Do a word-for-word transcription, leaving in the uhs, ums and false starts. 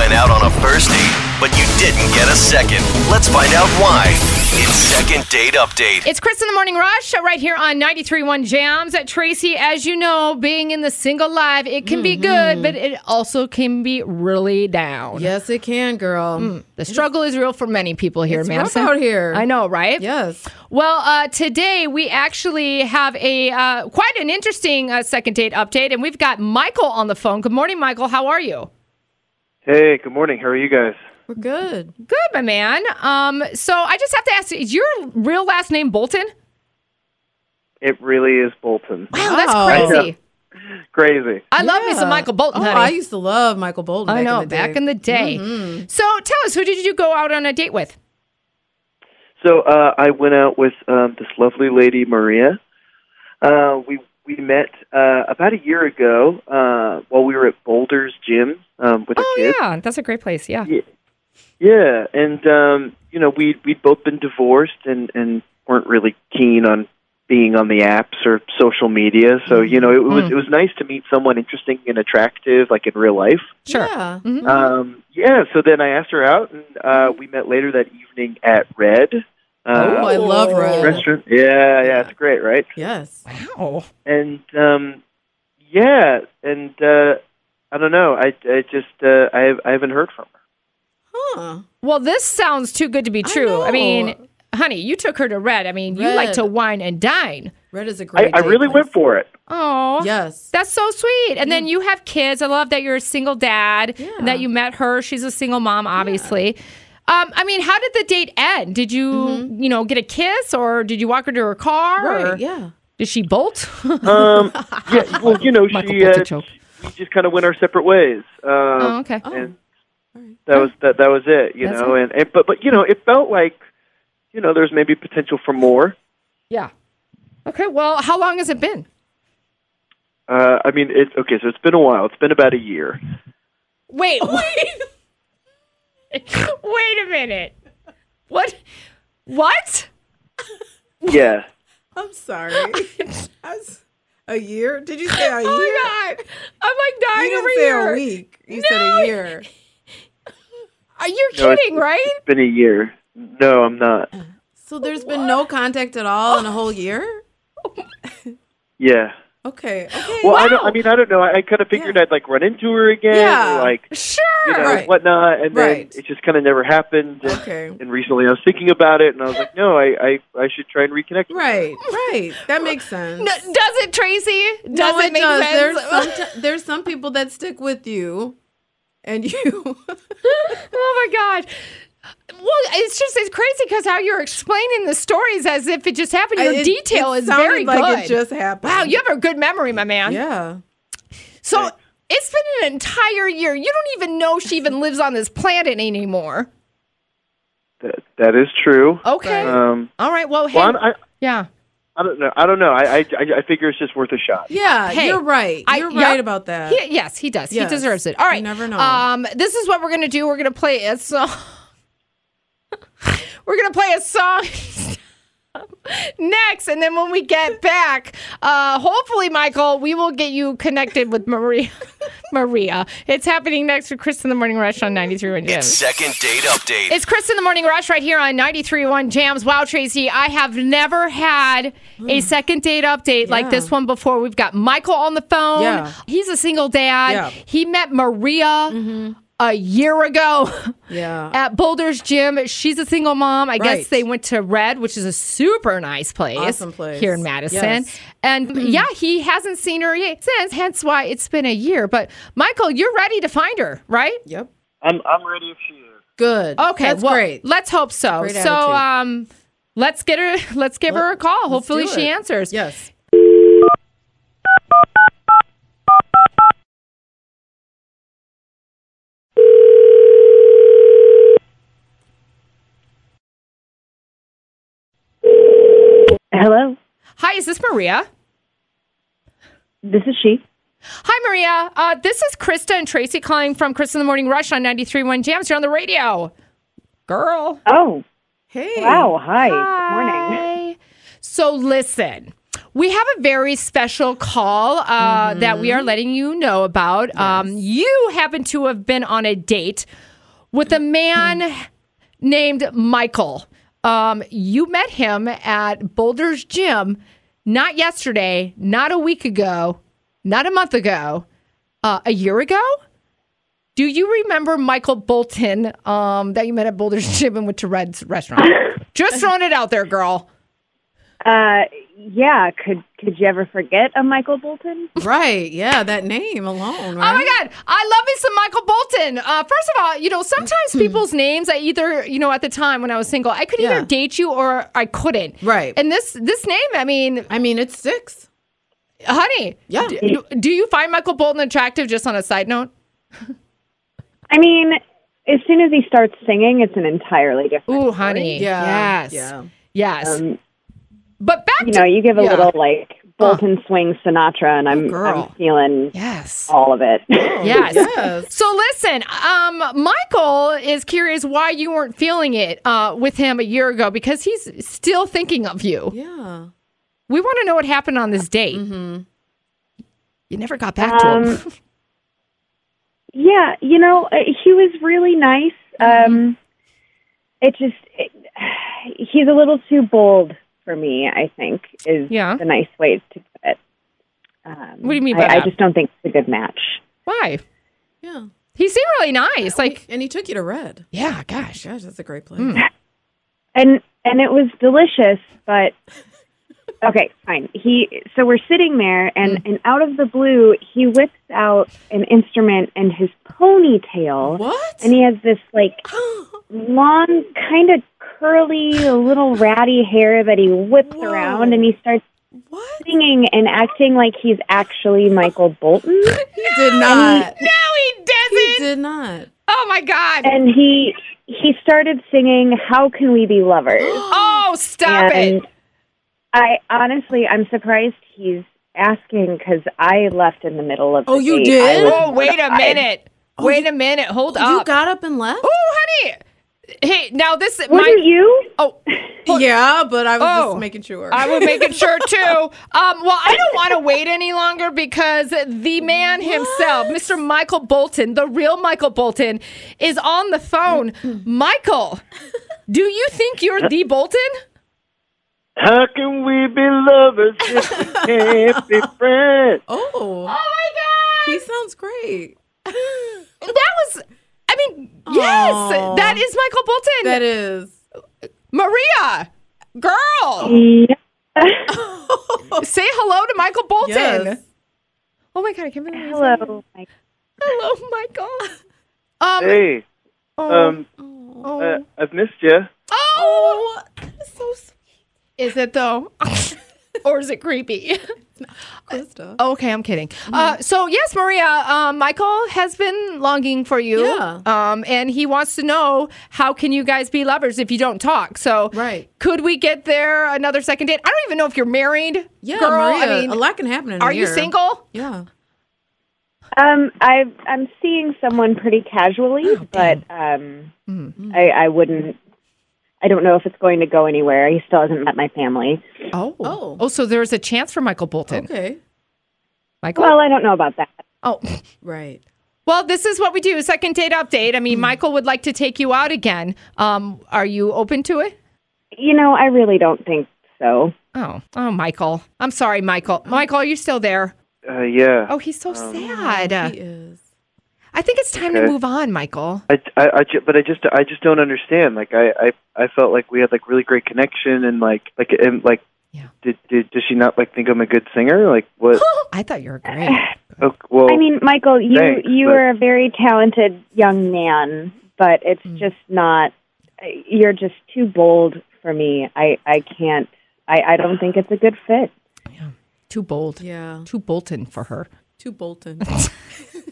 went out on a first date, but you didn't get a second. Let's find out why. It's Second Date Update. It's Chris in the Morning Rush right here on ninety-three point one Jams. At Tracy, as you know, being in the single life, it can mm-hmm. be good, but it also can be really down. Yes, it can, girl. Mm. The struggle is real for many people here, it's Madison. Rough out here. I know, right? Yes. Well, uh, today we actually have a uh, quite an interesting uh, Second Date Update, and we've got Michael on the phone. Good morning, Michael. How are you? Hey, good morning. How are you guys? We're good. Good, my man. Um, so I just have to ask you, is your real last name Bolton? It really is Bolton. Wow, wow. That's crazy. Crazy. I yeah. love me some Michael Bolton, oh, honey. I used to love Michael Bolton I back know, in the day. back in the day. Mm-hmm. So tell us, who did you go out on a date with? So uh, I went out with um, this lovely lady, Maria. Uh, we we met uh, about a year ago uh, while we were at Boulder's Gym um, with our oh, kids. Oh, yeah. That's a great place, yeah. Yeah, yeah. and, um, you know, we'd, we'd both been divorced and, and weren't really keen on being on the apps or social media. So, you know, it was mm. it was nice to meet someone interesting and attractive, like in real life. Sure. Yeah. Mm-hmm. Um, yeah, so then I asked her out, and uh, we met later that evening at Red. Uh, oh, I love Red. Restaurant. Yeah, yeah, it's great, right? Yes. Wow. And, um, yeah, and uh, I don't know. I, I just, uh, I, have, I haven't heard from her. Huh. Well, this sounds too good to be true. I, I mean, honey, you took her to Red. I mean, Red. You like to wine and dine. Red is a great I, I really place. went for it. Oh, yes. That's so sweet. And yeah. then you have kids. I love that you're a single dad yeah. and that you met her. She's a single mom, obviously. Yeah. Um, I mean, how did the date end? Did you, mm-hmm. you know, get a kiss, or did you walk her to her car? Right, or yeah. Did she bolt? um, yeah, well, you know, Michael she, uh, she we just kind of went our separate ways. Um, oh, okay. And oh. Right. that was that. That was it. You That's know, it. and, and but but you know, it felt like, you know, there's maybe potential for more. Yeah. Okay. Well, how long has it been? Uh, I mean, it's okay. So it's been a while. It's been about a year. Wait. Wait. Wait a minute. What? What? Yeah. I'm sorry. That's a year? Did you say a year? Oh my God. I'm like dying you over didn't say here. a week. You no. said a year. Are you no, kidding, it's, right? It's been a year. No, I'm not. So there's been no contact at all in a whole year? Yeah. Okay. Okay. Well, wow. I don't. I mean, I don't know. I, I kind of figured Yeah. I'd like run into her again, Yeah. or like Sure. you know, Right. whatnot, and then Right. it just kind of never happened. And, Okay. and recently, I was thinking about it, and I was like, no, I, I, I should try and reconnect. with her. Right. Right. That makes sense. No, does it, Tracy? Does No, it, it make does. sense? There's some, t- there's some people that stick with you, and you. Oh my God. Well, it's just it's crazy because how you're explaining the stories as if it just happened. Your it, detail it is very like good. It just happened. Wow, you have a good memory, my man. Yeah. So Right. it's been an entire year. You don't even know she even lives on this planet anymore. That, that is true. Okay. Um, All right. Well, hey. well, I, yeah. I don't know. I don't know. I, I, I figure it's just worth a shot. Yeah, Hey, you're right. I- You're yeah. right about that. He, yes, he does. Yes. He deserves it. All right. You never know. Um, this is what we're gonna do. We're gonna play a song. We're gonna play a song next, and then when we get back, uh, hopefully, Michael, we will get you connected with Maria. Maria, it's happening next with Chris in the Morning Rush on ninety-three point one Jams. Second Date Update. It's Chris in the Morning Rush right here on ninety-three point one Jams. Wow, Tracy, I have never had a second date update like Yeah. this one before. We've got Michael on the phone. Yeah. He's a single dad. Yeah. He met Maria a year ago Yeah. at Boulder's Gym. She's a single mom. I guess Right. they went to Red, which is a super nice place, Awesome place. here in Madison. Yes. And yeah, he hasn't seen her yet since, hence why it's been a year. But Michael, you're ready to find her, right? Yep. I'm, I'm ready if she is. Good. Okay, That's well, great. let's hope so. Great so, attitude. um, let's get her. Let's give her a call. Let's Hopefully, do she it. answers. Yes. Hello, Hi, is this Maria? this is she. Hi, Maria. Uh, this is Krista and Tracy calling from Chris in the Morning Rush on ninety-three point one Jams. You're on the radio, girl. Oh, Hey. wow. Hi. Good morning. Hi. So listen, we have a very special call uh, that we are letting you know about. Um, you happen to have been on a date with a man named Michael. Um, you met him at Boulder's Gym, not yesterday, not a week ago, not a month ago, uh, a year ago. Do you remember Michael Bolton um, that you met at Boulder's Gym and went to Red's restaurant? Just throwing it out there, girl. Uh, yeah. Could could you ever forget a Michael Bolton? Right. Yeah, that name alone, right? Oh my God, I love me some Michael Bolton. Uh, first of all, you know, sometimes people's names, I either, you know, at the time when I was single, I could either Yeah. date you or I couldn't. Right. And this this name, I mean, I mean, it's six. honey, Yeah. d- do you find Michael Bolton attractive? Just on a side note. I mean, as soon as he starts singing, it's an entirely different. Ooh, honey. Yeah. Yes. Yeah. Yes. Um, but back you to know, you give a yeah. little like Bolton swing Sinatra, and I'm, girl. I'm feeling Yes. all of it. Yes. Yes. So listen, um, Michael is curious why you weren't feeling it uh, with him a year ago because he's still thinking of you. Yeah. We want to know what happened on this date. Mm-hmm. You never got back to him. Um, Yeah, you know, uh, he was really nice. Um, it just, it, he's a little too bold for me, I think, is Yeah. the nice way to put it. Um, What do you mean by I, I that? just don't think it's a good match. Why? Yeah. He seemed really nice. Like, And he took you to Red. yeah, gosh. Gosh, that's a great place. Mm. And and it was delicious, but okay, fine. He so we're sitting there, and, and out of the blue, he whips out an instrument and his ponytail. What? And he has this like long, kind of curly, little ratty hair that he whips Whoa. around, and he starts What? singing and acting like he's actually Michael Bolton. He did not. No, he He doesn't. did not. Oh, my God. And he he started singing "How Can We Be Lovers?" Oh, stop and it. I honestly, I'm surprised he's asking because I left in the middle of. Oh, the you date. did? I was Oh, wait a mortified. minute. Wait a minute. Hold You up. got up and left? Oh, honey. Hey, now this Wasn't my you? oh, Yeah, but I was Oh. just making sure. I was making sure too. Um, well, I don't want to wait any longer because the man himself, Mister Michael Bolton, the real Michael Bolton, is on the phone. Michael, do you think you're the Bolton? How can we be lovers if we can't be friends? oh, Oh my he sounds great. God, that was. I mean, yes, Aw. that is Michael Bolton. That is. Maria, girl, Yeah. say hello to Michael Bolton. Yes. Oh my God, I can't believe you said it. Hello. Mike. Hello, Michael. Um, Hey, oh, um, oh, uh, I've missed you. oh. So sweet. Is it though? Or is it creepy? Krista. Okay, I'm kidding. Uh, so yes, Maria, um, Michael has been longing for you. Yeah. Um, and he wants to know how can you guys be lovers if you don't talk. So Right. could we get there another second date? I don't even know if you're married. Yeah, girl. Maria, I mean, a lot can happen in a are you year. single? Yeah. Um, I I'm seeing someone pretty casually, Oh, but um, I I wouldn't. I don't know if it's going to go anywhere. He still hasn't met my family. Oh. Oh. Oh, so there's a chance for Michael Bolton. Okay. Michael? Well, I don't know about that. oh. Right. Well, this is what we do. Second date update. I mean, Hmm. Michael would like to take you out again. Um, are you open to it? You know, I really don't think so. Oh, oh, Michael. I'm sorry, Michael. Michael, are you still there? Uh, yeah. Oh, he's so Um, sad. He is. I think it's time to Okay. move on, Michael. I, I, I ju- but I just, I just don't understand. Like, I, I, I felt like we had like really great connection, and like, like, and like, Yeah. did, did, does she not like think I'm a good singer? Like, what? I thought you were great. Oh, well, I mean, Michael, you thanks, you but- are a very talented young man, but it's Mm. just not. You're just too bold for me. I I can't. I I don't think it's a good fit. Too bold. Yeah. Too Bolton for her. Too Bolton.